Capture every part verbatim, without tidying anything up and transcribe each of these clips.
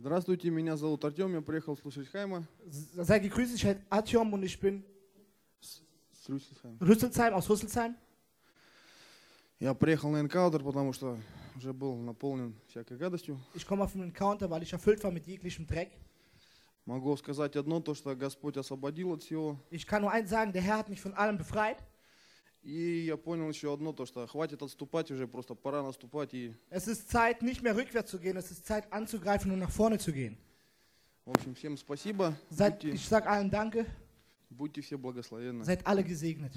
Здравствуйте, меня зовут Артем, я приехал слушать Хайма. Sei gegrüßt, ich heiße Artyom und ich bin С Рüsselsheim. Rüsselsheim, aus Rüsselsheim. Я приехал на энкаунтер, потому что уже был наполнен всякой гадостью. Ich komme auf den Encounter, weil ich erfüllt war mit jeglichem Dreck. Могу сказать одно, то, что Господь освободил от всего. Ich kann nur eins sagen, der Herr hat mich von allem befreit. И я понял еще одно, то, что хватит отступать уже, просто пора наступать. И, Es ist Zeit, nicht mehr rückwärts zu gehen, es ist Zeit anzugreifen und nach vorne zu gehen. в общем, всем спасибо. Seid, Будьте, ich sage allen Danke, будьте все благословенны. seid alle gesegnet.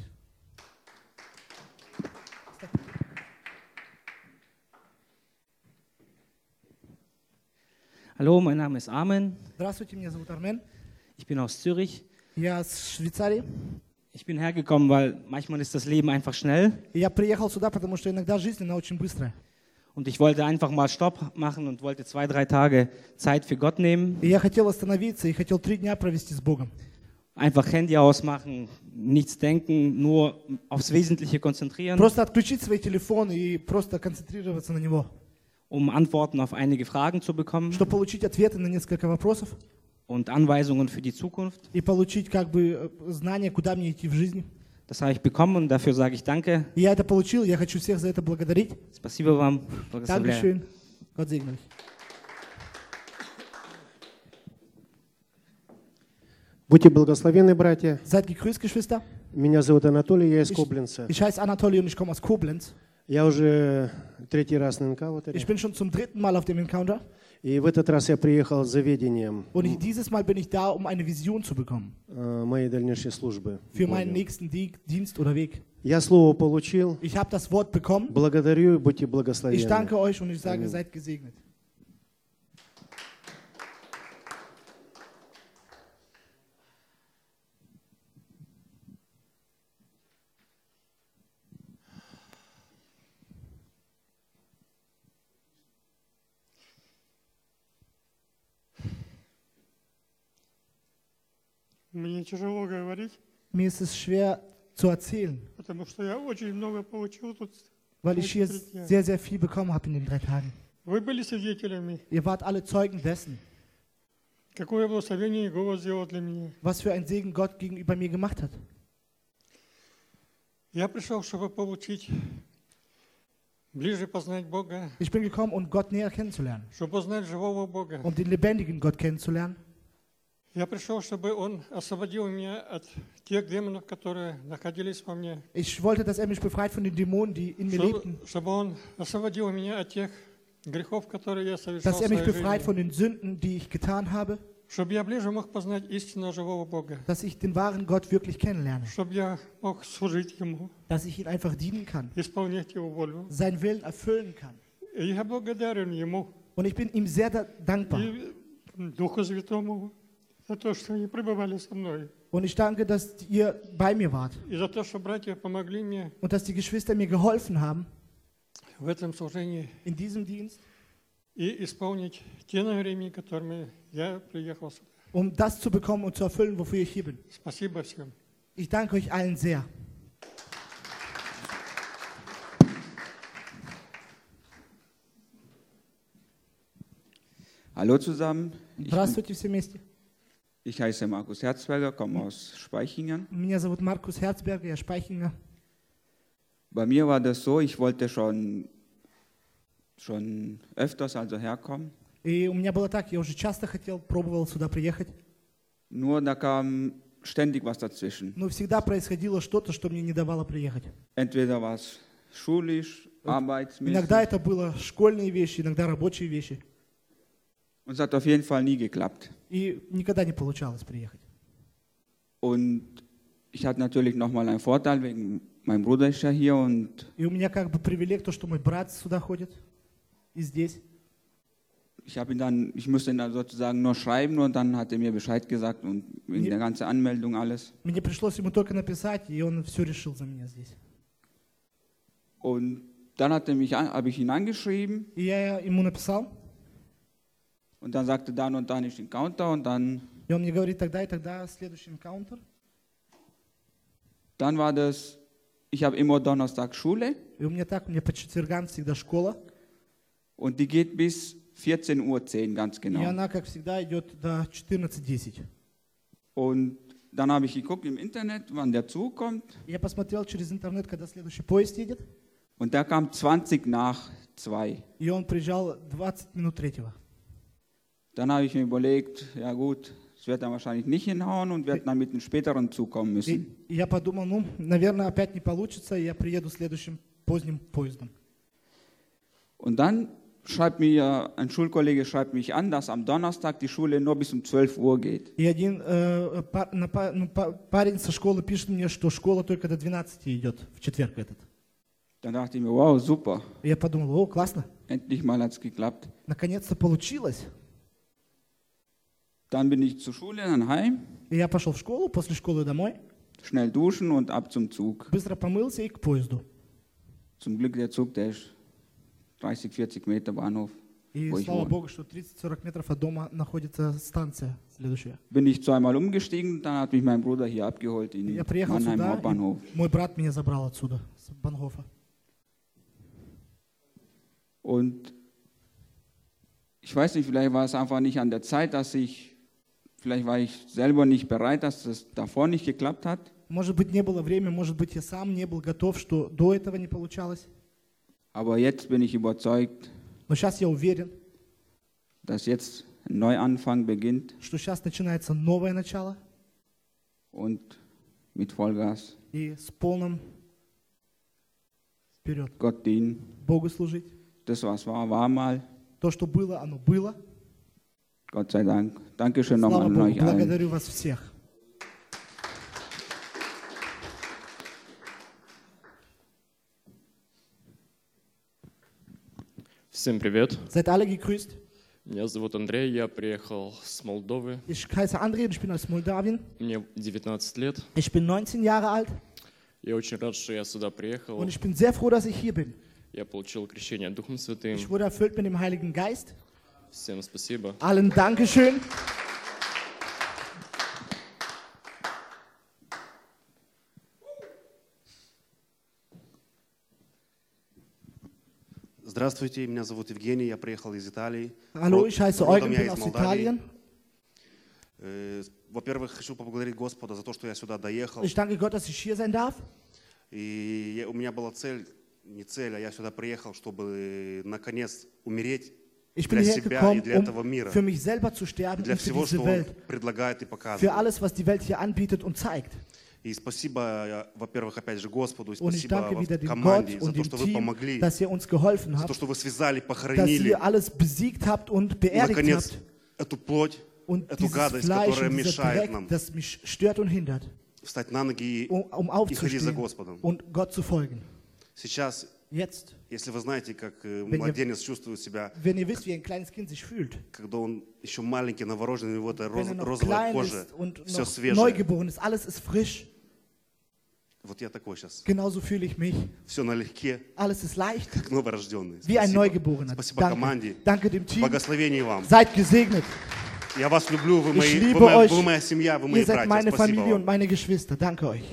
Hallo, mein Name ist Armen. Здравствуйте, меня зовут Армен. Ich bin aus Zürich. Я с Швейцарии. Ich bin hergekommen, weil manchmal ist das Leben einfach schnell. И я приехал сюда, потому что иногда жизнь, она очень быстрая. Und ich wollte einfach mal Stopp machen und wollte zwei, drei Tage Zeit für Gott nehmen. И я хотел остановиться и хотел три дня провести с Богом. Einfach Handy ausmachen, nichts denken, nur aufs Wesentliche konzentrieren, Просто отключить свои телефоны и просто концентрироваться на него. um Antworten auf einige Fragen zu bekommen Чтобы получить ответы на несколько вопросов und Anweisungen für die Zukunft. и получить как бы знания, куда мне идти в жизни. Das habe ich bekommen und dafür sage ich Danke. И я это получил, я хочу всех за это благодарить. Спасибо вам. Благословляю. Dankeschön. Gott segne euch. Будьте благословенны, братья. Seid gegrüßt, Geschwister. Меня зовут Анатолий, я из Ich, Кобленца. ich heiße Anatoli und ich komme aus Koblenz. Я уже третий раз на Ich энкаунтере. bin schon zum dritten Mal auf dem Encounter. И в этот раз я приехал за ведением Und ich, dieses Mal bin ich da, um eine Vision zu bekommen. э, моей дальнейшей службы. Für meinen Богу. nächsten Di- Dienst oder Weg. Я слово получил. Ich habe das Wort bekommen. Благодарю и будьте Ich благословенны. danke euch und ich sage, Amen. seid gesegnet. Мне тяжело говорить, Mir ist es schwer zu erzählen, потому что я очень много получил тут. weil ich hier sehr, sehr viel bekommen habe in den drei Tagen. Вы были свидетелями, Ihr wart alle Zeugen dessen, какое благословение Иегова сделал для меня. was für ein Segen Gott gegenüber mir gemacht hat. Я пришел, чтобы получить, ближе познать Бога, Ich bin gekommen, um Gott näher kennenzulernen, чтобы познать живого Бога. um den lebendigen Gott kennenzulernen. Я пришел, чтобы Он освободил меня от тех демонов, которые находились во мне. Ich wollte, dass er mich befreit von den Dämonen, die in mir Чтобы, lebten. чтобы Он освободил меня от тех грехов, которые я совершал Dass в er mich своей befreit жизни. von den Sünden, die ich getan habe. Чтобы я ближе мог познать истинного живого Бога. Dass ich den wahren Gott wirklich kennenlerne. Чтобы я мог служить Ему, Dass ich ihn einfach dienen kann. исполнять Его волю. Seinen Willen erfüllen kann. И я благодарен Ему Und ich bin ihm sehr da- dankbar. и Духу Святому за то, что они пребывали со мной. Und ich danke, dass ihr bei mir wart. И за то, что братья помогли мне Und dass die Geschwister mir geholfen haben в этом служении in diesem Dienst, и исполнить те намерения, которыми я приехал сюда. um das zu bekommen und zu erfüllen, wofür ich hier bin. Спасибо всем. Ich danke euch allen sehr. Hallo zusammen, ich, bin, Здравствуйте все вместе. ich heiße Markus Herzberger, komme aus Speichingen. Меня зовут Маркус Herzberger, я Speichinger. Bei mir war das so, ich wollte schon, schon öfters also herkommen, И у меня было так, я уже часто хотел, пробовал сюда приехать, nur da kam ständig was dazwischen. но всегда происходило что-то, что мне не давало приехать. Entweder war es schulisch, arbeitsmäßig Иногда это было школьные вещи, иногда рабочие вещи. und es hat auf jeden Fall nie geklappt. И никогда не получалось приехать. Und ich hatte natürlich nochmal einen Vorteil, wegen mein Bruder ist ja hier und И у меня как бы привилег то, что мой брат сюда ходит и здесь. ich habe ihn dann, ich musste ihn dann sozusagen nur schreiben und dann hat er mir Bescheid gesagt und wegen Ja. der ganzen Anmeldung alles. Мне пришлось ему только написать, и он все решил за меня здесь. Und dann hat er mich, an- habe ich ihn angeschrieben И я ему написал, und dann sagte dann und dann ist Encounter und dann, и он мне говорит, тогда и тогда следующий энкаунтер. dann war das, ich habe immer Donnerstag Schule И у меня так, у меня по четвергам всегда школа. und die geht bis vierzehn Uhr zehn ganz И genau. она, как всегда, идет до четырнадцать десять. Und dann habe ich geguckt im Internet, wann der Zug kommt. Я посмотрел через интернет, когда следующий поезд едет, Und der kam zwanzig nach zwei. и он приезжал двадцать минут третьего. Dann habe ich mir überlegt, ja gut, es wird dann wahrscheinlich nicht hinhauen und werde dann mit einem späteren Zug kommen müssen. И я подумал, ну, наверное, опять не получится, и я приеду следующим поздним поездом. Und dann schreibt mir ein Schulkollege schreibt mich an, dass am Donnerstag die Schule nur bis um zwölf Uhr geht. И один э, пар, на, ну, парень со школы пишет мне, что школа только до двенадцати идет, в четверг этот. Dann dachte ich mir, wow, super, И я подумал, о, классно, endlich mal hat es geklappt. наконец-то получилось. Dann bin ich zur Schule, dann heim, И я пошел в школу, после школы домой, schnell duschen und ab zum Zug. быстро помылся и к поезду. Zum Glück der Zug, der ist dreißig, vierzig Meter Bahnhof, И wo ich слава wohne. Богу, что тридцать-сорок метров от дома находится станция следующая. Bin ich zweimal umgestiegen, dann hat mich mein Bruder hier abgeholt in Я приехал Mannheim сюда, Hauptbahnhof. и мой брат меня забрал отсюда, с Банхофа. Und ich weiß nicht, vielleicht war es einfach nicht an der Zeit, dass ich, vielleicht war ich selber nicht bereit, dass es davor nicht geklappt hat. Может быть, не было времени, может быть, я сам не был готов, что до этого не получалось. Aber jetzt bin ich überzeugt, Но сейчас я уверен, dass jetzt ein Neuanfang beginnt что сейчас начинается новое начало, und mit Vollgas и с полным вперед Gott dienen. Богу служить. Das, was war, war mal. То, что было, оно было. Gott sei Dank. Dankeschön nochmal Слава an Богу, euch allen. благодарю вас всех. Всем привет. Seid alle gegrüßt. Меня зовут Андрей, я приехал с Молдовы. Ich heiße André und ich bin aus Moldawien. Мне девятнадцать лет. Ich bin neunzehn Jahre alt Я очень рад, что я сюда приехал. und ich bin sehr froh, dass ich hier bin. Я получил крещение Духом Святым. Ich wurde erfüllt mit dem Heiligen Geist. Всем спасибо. Allen Dankeschön. Здравствуйте, меня зовут Евгений, я приехал из Италии. Hallo, ich heiße Родом Eugen, я bin из aus Молдавии. Italien. Э, Во-первых, хочу поблагодарить Господа за то, что я сюда доехал. Ich danke Gott, dass ich hier sein darf. И я- у меня была цель, не цель, а я сюда приехал, чтобы наконец умереть Ich bin для hierher себя и gekommen, для этого um мира, für mich selber zu sterben для und für всего, diese что Он Welt. предлагает и Für показывает. alles, was die Welt hier anbietet und zeigt. И спасибо, э, во-первых, опять же Господу, и Und ich спасибо danke во- wieder dem команде Gott за und то, dem что вы Team, помогли, dass ihr uns geholfen за то, habt, что вы связали, dass похоронили, ihr alles besiegt habt und и, beerdigt наконец, habt. эту плоть, Und эту dieses гадость, Fleisch которая und dieser мешает Dreck, нам das mich stört und hindert, встать на ноги и, um, um и ходить за aufzustehen Господом. und Gott zu folgen. Сейчас, Jetzt, если вы знаете, как э, Wenn ihr- младенец чувствует себя, wenn ihr wisst, wie ein kleines Kind sich fühlt, когда он еще маленький, новорожденный, у него эта wenn роз- er noch розовая klein кожа, ist und все noch свежее. neugeboren ist, alles ist frisch, Вот я такой сейчас. genauso fühle ich mich. Все налегке, Alles ist leicht, как новорожденный. wie ein Спасибо. Neugeborener. Спасибо Danke, команде. danke dem Team. Благословений вам. Seid gesegnet. Я вас люблю, вы, Ich мои, вы, liebe моя, euch. вы моя семья, вы мои Ihr seid братья. meine Спасибо Familie und вам. meine Geschwister. Danke euch.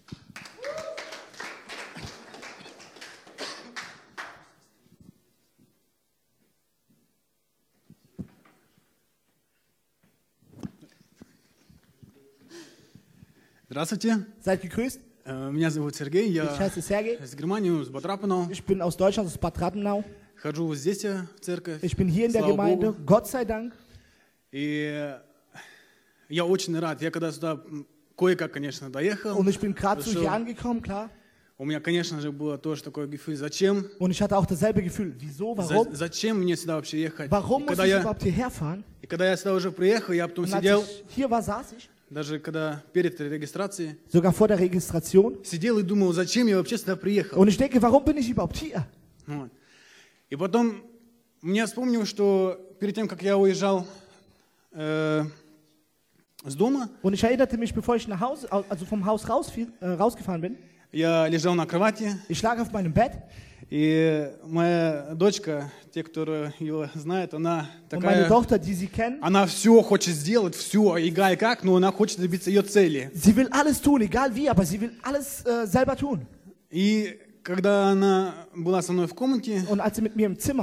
Здравствуйте, Seid gegrüßt. Э, меня зовут Сергей, Ich я heiße Sergei. из Германии, из Батрапанова. Ich bin aus Deutschland, aus Bad Rappenau. Хожу вот здесь э, в церковь. Ich bin hier in der Слава Gemeinde. Богу. Gott sei Dank. И я очень рад. Я когда сюда м, кое-как, конечно, доехал. Und ich bin gerade so Пришел. hier angekommen, klar. У меня, конечно же, было тоже такое Gefühl, зачем? Und ich hatte auch dasselbe Gefühl. Wieso? За- Warum? зачем мне сюда вообще ехать? Warum И muss когда, ich я, überhaupt hierher fahren? и когда я сюда уже приехал, я потом Und als сидел, ich hier war, saß ich, даже когда перед регистрацией, sogar vor der Registration. сидел и думал, зачем я вообще сюда приехал. Und ich denke, warum bin ich überhaupt hier? Вот. И потом мне вспомнил, что перед тем, как я уезжал э, с дома, Und ich erinnerte mich, bevor ich nach Hause, also vom Haus rausfiel, äh, rausgefahren bin, я лежал на кровати, ich lag auf meinem Bett и моя дочка, те, кто ее знает, она und meine такая, Tochter, die Sie kennen, она все хочет сделать, все, egal как, но она хочет добиться ее цели. sie will alles tun, egal wie, aber sie will alles äh, selber tun. И когда она была со мной в комнате, Und als sie mit mir im Zimmer war,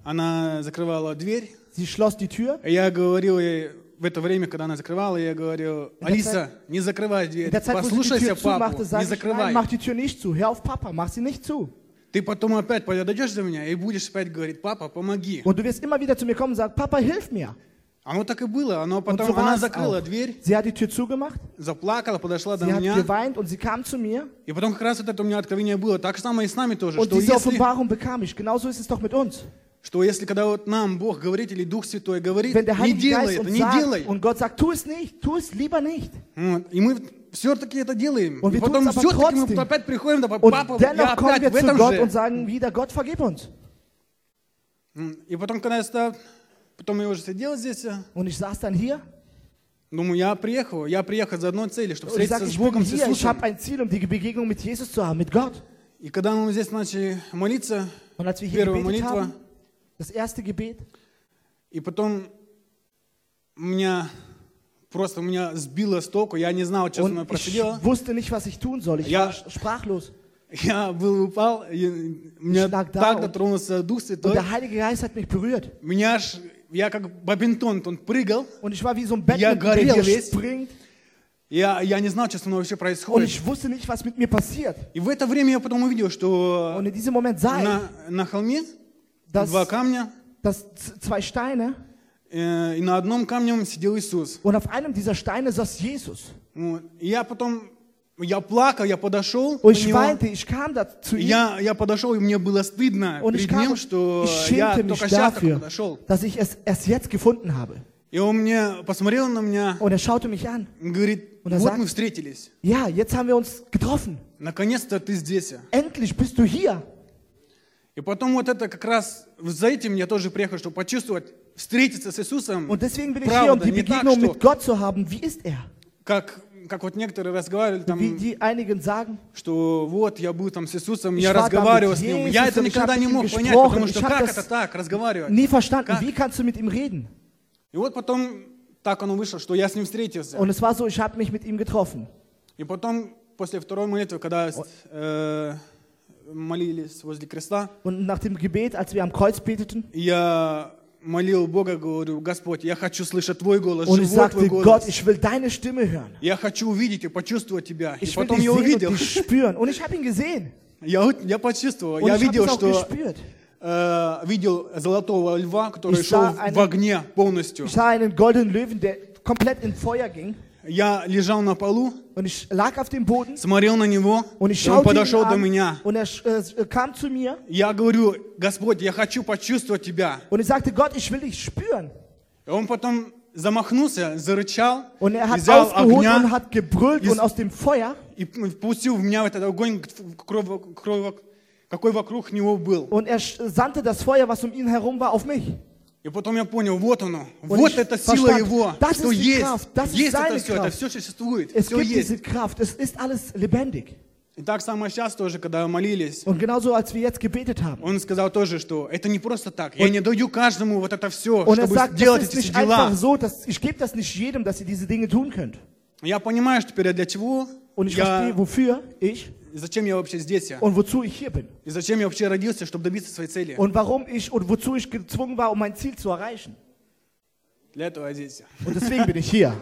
она закрывала дверь. Sie schloss die Tür. Я говорил ей в это время, когда она закрывала, я говорю: In der Алиса, не закрывай дверь, In der Zeit, wo sie die послушайся Tür zumachte, папу, sage не ich, nein, закрывай. mach die Tür nicht zu. Hör auf Papa, mach sie nicht zu. Ты потом опять подойдешь за меня и будешь опять говорить: папа, помоги. Und du wirst immer wieder zu mir kommen und sagen, Papa, hilf mir. Оно так и было. Оно Und потом, so war она es закрыла auch. дверь, Sie hat die Tür zugemacht, заплакала, подошла до sie hat меня. geweint und sie kam zu mir. И потом как раз вот это у меня откровение было. Так же самое и с нами тоже. Und Что diese если, Offenbarung bekam ich. Genauso ist es doch mit uns. что если когда вот нам Бог говорит или Дух Святой говорит, Wenn der не Heilige делай Geist это, uns не делай. sagt und Gott sagt, tu es nicht, tu es lieber nicht. Вот. И мы все-таки это делаем. Und И wir потом tun's aber все-таки мы trotzdem. опять приходим, да, Und папа, я dennoch kommen опять wir в zu этом Gott же. und sagen wieder, Gott, vergib uns. И потом, когда я стал, потом я уже сидел здесь, Und ich saß dann hier думаю, я приехал, я приехал за одной целью, чтобы und ich встретиться sage, с ich bin Богом, с hier, ich Иисусом. habe ein Ziel, um die Begegnung mit Jesus zu haben, mit Gott. И когда мы здесь начали молиться, Und als wir hier первая gebetet молитва, haben, das erste Gebet, и потом меня просто меня сбило с толку, я не знал, что со мной und ich просидело. wusste nicht, was ich tun soll. Ich Ja. war sprachlos. Я был упал, и меня lag da так und- дотронулся Дух Und Святой. der Heilige Geist hat mich berührt. Меня аж, я как бабинтон, он прыгал. Und ich war wie so ein Ja, Badminton, der горел hier весь. springt. Я, я не знал, что со мной вообще Und происходит. ich wusste nicht, was mit mir passiert. И в это время я потом увидел, что Und in diesem Moment sah ich, на, на холме dass, два камня, dass z- zwei Steine э, и на одном камне сидел Иисус. und auf einem dieser Steine saß Jesus. Вот. И я потом, я плакал, я подошел Und к ich нему. weinte, ich kam da zu И ihm Я, я подошел, и мне было стыдно und ich перед kam ним, und что ich я schämte mich только сейчас только dafür, подошел. dass ich es erst jetzt gefunden habe. И он мне посмотрел на меня Und er schaute mich an. и говорит: Und er вот sagt- мы встретились. Ja, jetzt haben wir uns getroffen. Наконец-то ты здесь. Endlich bist du hier. И потом вот это как раз за этим я тоже приехал, чтобы почувствовать, встретиться с Иисусом. Und deswegen bin ich hier, um Правда, die не так, Begegnung что mit Gott zu haben. Wie ist er? как, как вот некоторые разговаривали там, Wie die einigen sagen, что вот я был там с Иисусом, Ich я war da разговаривал mit с Ним. Jesus Я это und ich никогда hab не mit ihm мог понять, gesprochen. потому Ich что hab как das это так, разговаривать? nie verstanden. Как? Wie kannst du mit ihm reden? И вот потом так оно вышло, что я с Ним встретился. Und es war so, ich habe mich mit ihm getroffen. И потом, после второй молитвы, когда э, молились возле креста, Und nach dem Gebet, als wir am Kreuz beteten, я молил Бога, говорю: Господь, я хочу слышать Твой голос, und ich живой Твой sagte, голос. Gott, ich will deine Stimme hören. Я хочу увидеть и почувствовать Тебя. И Ich will потом dich я sehen увидел, und dich spüren. Und ich habe ihn gesehen. я, у- я почувствовал, Und я ich habe видел, es auch что gespürt. э, видел золотого льва, который Ich шел sah в einen- в огне полностью. Ich sah einen goldenen Löwen, der komplett in Feuer ging. Я лежал на полу, Und ich lag auf dem Boden смотрел на него, und ich и он schaute ihn подошел до an меня. und er äh, kam zu mir Я говорю: Господь, я хочу почувствовать Тебя. und ich sagte, Gott, ich will dich spüren. И он потом замахнулся, зарычал, Und er hat взял ausgeholt огня und hat gebrüllt из- und aus dem Feuer и впустил в меня в этот огонь, кровь- кровь- какой вокруг него был. und er sch- sandte das Feuer, was um ihn herum war, auf mich. И потом я понял, вот оно, Und вот ich эта сила verstand, Его, das что ist die есть, Kraft, das ist есть это seine все, это Kraft. все существует, Es все gibt есть. diese Kraft, es ist alles lebendig. И так само сейчас тоже, когда молились, Und genauso, als wir jetzt gebetet haben. он сказал тоже, что это не просто так, я не даю каждому вот это все, Und er чтобы sagt, сделать das ist эти nicht все дела. einfach so, dass, ich gebe das nicht jedem, dass ihr diese Dinge tun könnt. Я понимаю, что теперь для чего, Und ich я, verstehe, wofür ich и зачем я вообще здесь, und wozu ich hier bin. и zачем я вообще родился, чтобы добиться своей цели. Und warum ich und wozu ich gezwungen war, um mein Ziel zu erreichen. Для этого я здесь. Und deswegen bin ich hier.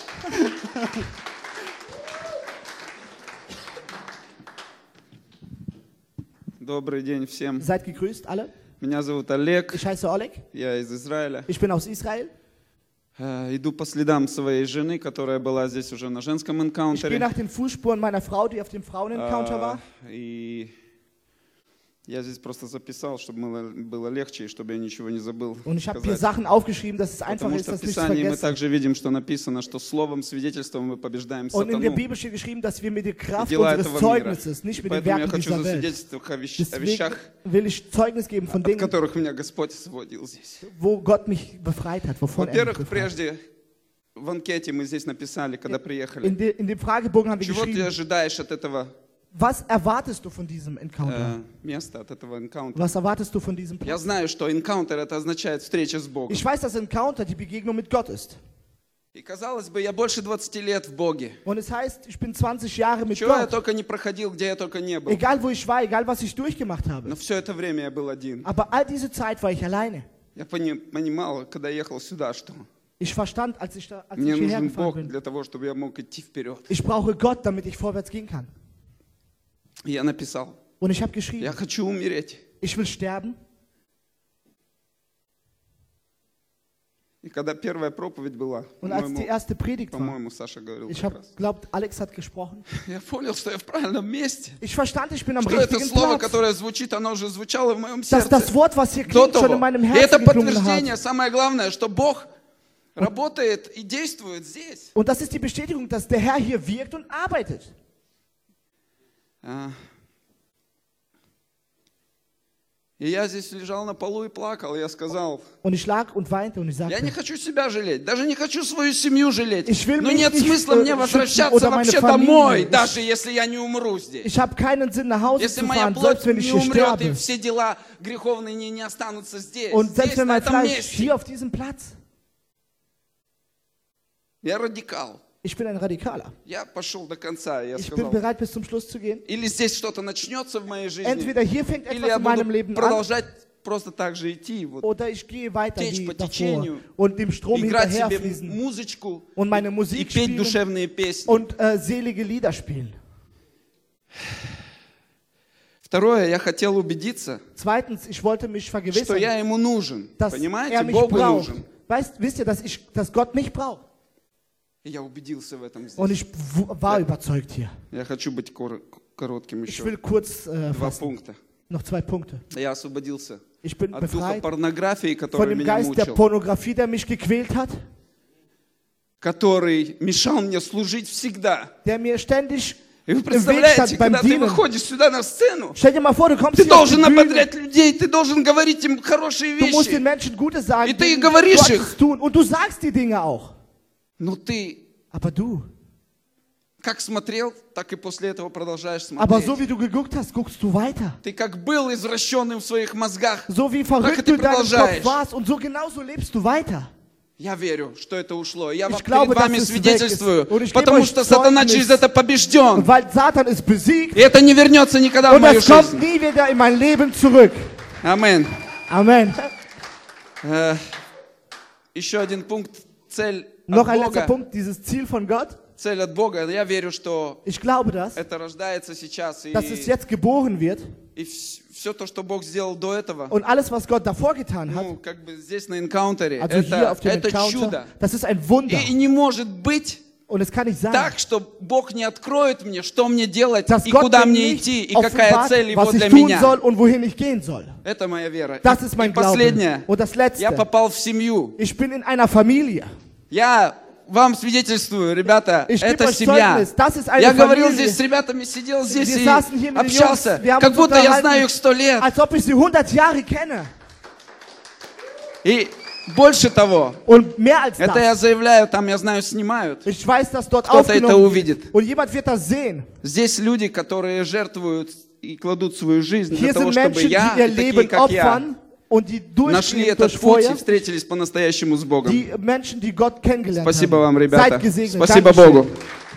Добрый день всем. Seid gegrüßt alle. Меня зовут Олег. Ich heiße Oleg. Я из Израиля. Ich bin aus Israel. Э, Иду по следам своей жены, которая была здесь уже на женском Ich gehe энкаунтере. nach den Fußspuren meiner Frau, die auf dem Frauen-Encounter war. А, И я здесь просто записал, чтобы было- было легче и чтобы я ничего не забыл Und ich habe hier сказать. Sachen aufgeschrieben, dass es einfach Потому ist, что в das nicht zu Писании мы vergessen. также видим, что написано, что словом, свидетельством мы побеждаем Und in der сатану Bibel steht geschrieben, dass wir mit der и Kraft дела unseres этого мира. Zeugnisses, nicht И mit den поэтому я Werken хочу dieser Welt. засвидетельствовать о вещ- о Deswegen вещах, will ich Zeugnis geben von от Dingen, которых меня Господь освободил здесь. wo Gott mich befreit hat, wovon er mich Во-первых, befreit hat. прежде в анкете мы здесь написали, когда In, приехали, de, in dem Fragebogen haben wir чего ты geschrieben, ожидаешь от этого was erwartest du von diesem Encounter? э, места, от этого энкаунтера? Was erwartest du von diesem Я Platz? знаю, что энкаунтер это означает встреча с Богом. Ich weiß, dass Encounter die Begegnung mit Gott ist. И казалось бы, я больше двадцати лет в Боге. Und es heißt, ich bin zwanzig Jahre mit Чего я Gott. только не проходил, где я только не был. Egal wo ich war, egal was ich durchgemacht habe. Но все это время я был один. Aber all diese Zeit war ich alleine. Я пони- понимал, когда ехал сюда, что Ich verstand, als ich, da, als мне ich hierher нужен gefahren Бог bin. для того, чтобы я мог идти вперед. Ich brauche Gott, damit ich vorwärts gehen kann. И я написал, Und ich habe я geschrieben, хочу умереть. ich will sterben. И когда первая проповедь была, Und als die по-моему, erste Predigt war, по-моему, Саша говорил ich как habe раз. glaubt, Alex hat gesprochen. Я понял, что я в правильном месте. Ich verstand, ich bin am Что это richtigen слово, Platz. которое звучит, оно уже звучало в моем Dass сердце das Wort, was hier до klingt, schon in того. meinem И это Herzen geklungen подтверждение, hat. самое главное, что Бог работает и действует здесь. Und das ist die Bestätigung, dass der Herr hier wirkt und arbeitet. А. И я здесь лежал на полу и плакал. Я сказал, Und ich lag und weinte und ich я не sagte, хочу себя жалеть, даже не хочу свою семью жалеть. Ich will Но mich нет nicht, смысла äh, мне schützen возвращаться oder meine вообще Familie. домой, Ich- даже если я не умру здесь. ich habe keinen Sinn, nach Hause Если zu моя fahren, плоть selbst wenn ich не hier умрет, и sterbe. все дела греховные не, не останутся здесь, Und здесь, selbst wenn на mein этом Fleisch месте. hier auf diesem Platz. Я радикал. Ich bin ein Radikaler. Я пошел до конца, я Ich bin сказал, bereit, bis zum Schluss zu gehen. или здесь что-то начнется в моей жизни, Entweder hier fängt или etwas я in meinem буду Leben an, продолжать просто так же идти, вот, oder ich gehe weiter течь wie по davor течению, und dem Strom играть себе hinterherfließen музычку und meine и Musik петь spielen душевные песни. und äh, selige Lieder spielen. Второе, я хотел убедиться, Zweitens, ich wollte mich что vergewissern, я ему нужен. dass Понимаете, er mich Богу braucht. нужен. Weißt, wisst ihr, dass, ich, dass Gott mich braucht? И я убедился в этом здесь. Und ich w- war überzeugt hier. Я хочу быть кор- коротким Ich еще. will kurz äh, Два fassen. пункта. Noch zwei Punkte. Я освободился Ich bin от духа befreit порнографии, von который dem меня Geist der мучил, Pornografie, der mich gequält hat, который мешал мне служить всегда. der mir ständig И вы im Weg представляете, stand beim когда ты Dienen. выходишь сюда на сцену, Stell dir mal vor, du kommst ты hier auf die должен Bühne, ободрять людей, ты должен говорить им хорошие du musst den вещи, Menschen Gutes sagen, И ты denen говоришь Gottes их. tun und du sagst die Dinge auch. но ты Aber du, как смотрел, так и после этого продолжаешь aber смотреть. so wie du geguckt hast, guckst du weiter. Ты как был извращенным в своих мозгах, So wie так и verrückt ты du in deinem Kopf продолжаешь. warst und so genauso lebst du weiter. Я верю, что это ушло. Я Ich вам glaube, перед вами dass es weg свидетельствую, ist. Und ich gebe потому euch что сатана Zeugnis. через это побежден. Weil Satan ist besiegt И это не вернется никогда в und мою es kommt жизнь. nie wieder in mein Leben zurück. Амин. Amen. Э, Еще один пункт. Цель Noch от ein letzter Бога. Punkt, dieses Ziel von Gott. Цель от Бога. Я верю, что Ich glaube das, это рождается сейчас. И, dass es jetzt geboren wird и все то, что Бог сделал до этого, und alles, was Gott davor getan hat, ну, как бы здесь на энкаунтере, also hier это, auf dem это Encounter, чудо. das ist ein Wunder. И, и не может быть Und es kann nicht sein, так, что Бог не откроет мне, что мне делать, dass и Gott куда mir мне nicht идти, и какая offenbart, цель его was ich для tun меня. soll und wohin ich gehen soll. Это моя вера. Das И- ist mein и Glaube. последнее. Und das Я Letzte, попал в семью. ich bin in einer Familie. Я вам свидетельствую, ребята, Ich gebe это euch семья. Zeugnis, das ist eine Я говорил Familie. здесь с ребятами, сидел здесь Wir и saßen hier mit den Jungs, общался, wir haben как uns будто я unterhalten, знаю их сто лет. als ob ich sie hundert Jahre kenne. И больше того, Und mehr als это я das, заявляю, там, я знаю, снимают. ich weiß, dass dort Кто-то это aufgenommen wird. увидит. Und jemand wird das sehen. Здесь люди, которые жертвуют и кладут свою жизнь для Hier того, sind чтобы Menschen, die я, ihr и такие, Leben как я, opfern und die нашли durchgehen этот durch путь и Feuer. встретились по-настоящему с Богом. Die Menschen, die Gott kennengelernt Спасибо haben. вам, ребята. Seid gesegnet. Спасибо Dankeschön. Богу.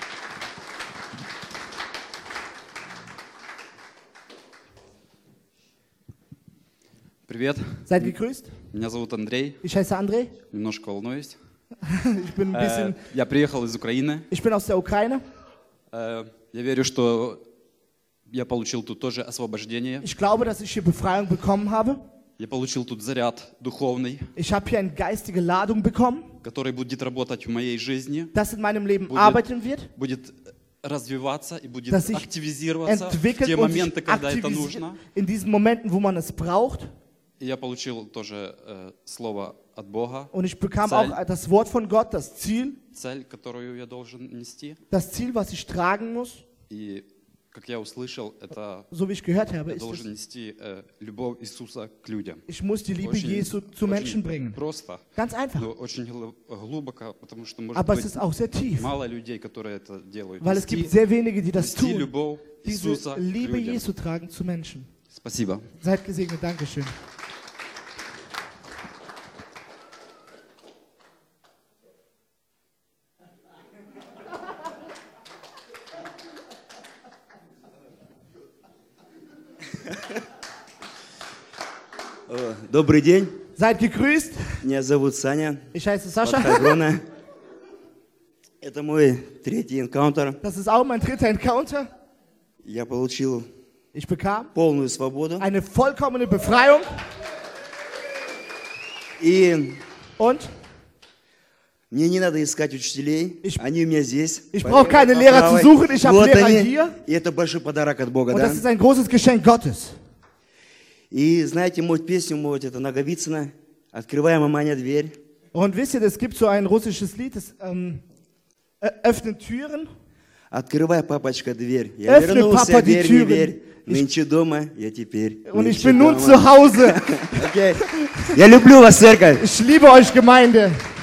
Привет, Seid gegrüßt. меня зовут Андрей, Ich heiße André. немножко волнуюсь. Ich bin ein Э, bisschen, Я приехал из Украины. ich bin aus der Ukraine. Э, Я верю, что я получил тут тоже освобождение. Ich glaube, dass ich hier Befreiung bekommen habe. Я получил тут заряд духовный, Ich habe hier eine geistige Ladung bekommen, который будет работать в моей жизни, das in meinem Leben Будет- arbeiten wird, будет развиваться и будет dass sich активизироваться в те entwickelt und sich моменты, когда это aktivisiert нужно. in diesen Momenten, wo man es braucht. И я получил тоже э, слово от Бога, Und ich bekam Цель. auch das Wort von Gott, das Ziel, цель, которую я должен нести. das Ziel, was ich tragen muss. И как я услышал, это So wie ich gehört habe, я ist должен es, нести э, любовь Иисуса к людям. ich muss die Liebe Очень- Jesu zu Menschen очень bringen. Просто, Ganz einfach. но очень глу- глубоко, потому что может Aber es быть ist auch sehr tief, мало людей, которые это делают. weil es Нести, gibt sehr wenige, die das нести tun. любовь Diese Иисуса к Liebe людям. Jesu tragen zu Menschen. Спасибо. Seid gesegnet. Dankeschön. Добрый день. Seid gegrüßt. Меня зовут Саня. Ich heiße Sascha. Подхайброна. Это мой третий энкаунтер. Das ist auch mein dritter Encounter. Я получил Ich bekam полную свободу. eine vollkommene Befreiung. И Und мне не надо искать учителей. Они у меня здесь. ich brauche keine Lehrer zu suchen. Ich habe Вот Lehrer они. hier. И это большой подарок от Бога, Und да? das ist ein großes Geschenk Gottes. И знаете, мою песню, мою, это Наговицына. Открываем, Маманя, дверь. Und wisst ihr, es gibt so ein russisches Lied, das ähm, öffnet Türen. Открывай, папочка, дверь. Я Öffne, вернулся, Papa, die верь, не Türen. верь. Нынче дома, я теперь. Und ich Нынче bin nun дома. zu Hause. Okay. Я люблю вас, церковь. Ich liebe euch, Gemeinde.